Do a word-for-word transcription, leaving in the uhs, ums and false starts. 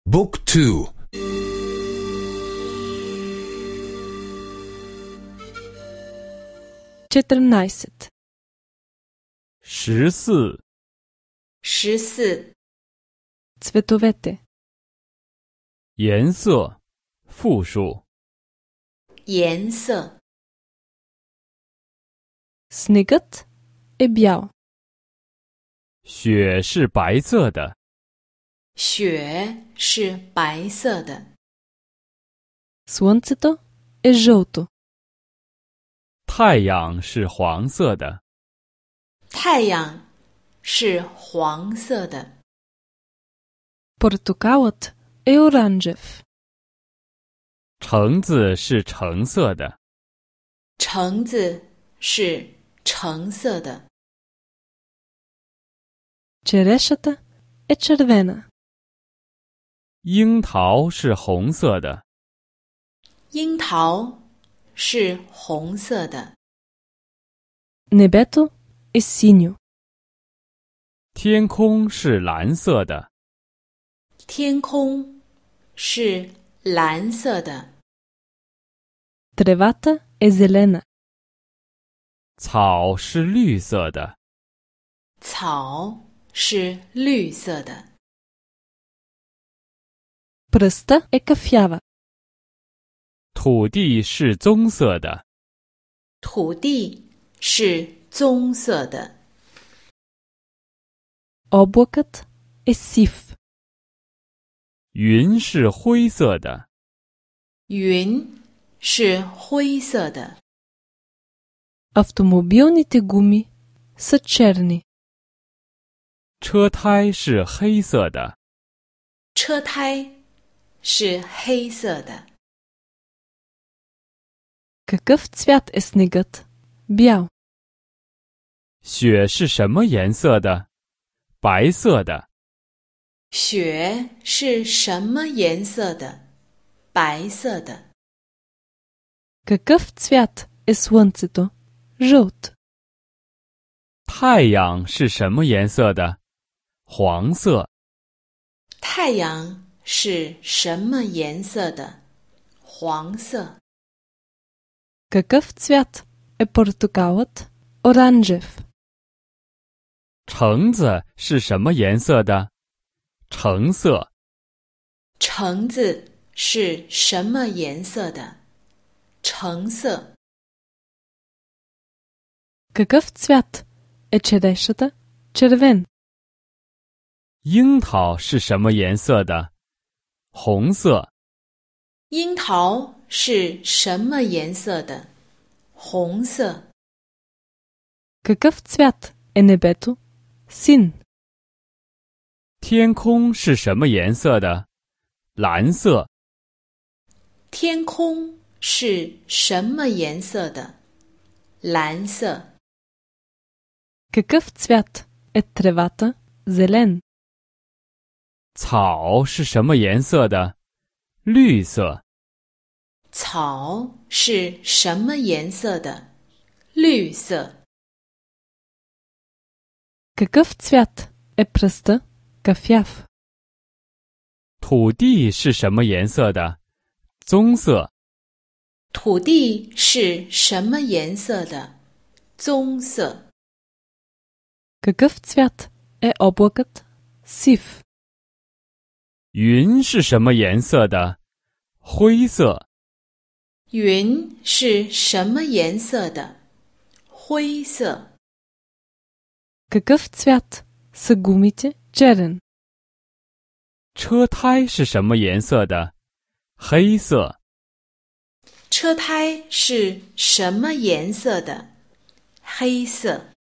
بوك تو četrnaest 十四十四 cvetovete 颜色复数。 颜色 Снегът е бял. 雪是白色的。 雪是白色的 Слънцето е жълто. 太阳是黄色的。 太阳是黄色的 Портокалът е оранжев. 橙子是橙色的。 橙子是橙色的 Черешата е червена. 樱桃是红色的。 樱桃是红色的 Небето е синьо. 天空是蓝色的。 天空是蓝色的 Тревата е зелена. 草是绿色的。 草是绿色的 Пръста е кафява. 土地是棕色的。 土地是棕色的 Облакът е сив. 云是灰色的。 云是灰色的 Автомобилните гуми са черни. 车胎是黑色的。 车胎是黑色的 Какъв цвят е снегът? Бял. 雪是什么颜色的？白色的。 雪是什么颜色的？白色的 Какъв цвят е слънцето? Жълт. 太阳是什么颜色的？黄色。 太阳是什么颜色的？黄色 Какъв цвят е портокалът? Оранжев. 橙子是什么颜色的？橙色。 橙子是什么颜色的？橙色 Какъв цвят е черешата? Червен. 樱桃是什么颜色的？红色。 樱桃是什么颜色的？红色 Какъв цвят е небето? Син. 天空是什么颜色的？蓝色。 天空是什么颜色的？蓝色 Какъв цвят е тревата? Зелен. 草是什么颜色的？绿色。 草是什么颜色的？绿色 Какъв цвят е пръста? Кафяв. 土地是什么颜色的？棕色。 土地是什么颜色的？棕色 Какъв цвят е облакът? Сив. 云是什么颜色的？灰色。 云是什么颜色的？灰色 Какъв цвят са гумите? Черен. 车胎是什么颜色的？黑色。 车胎是什么颜色的？黑色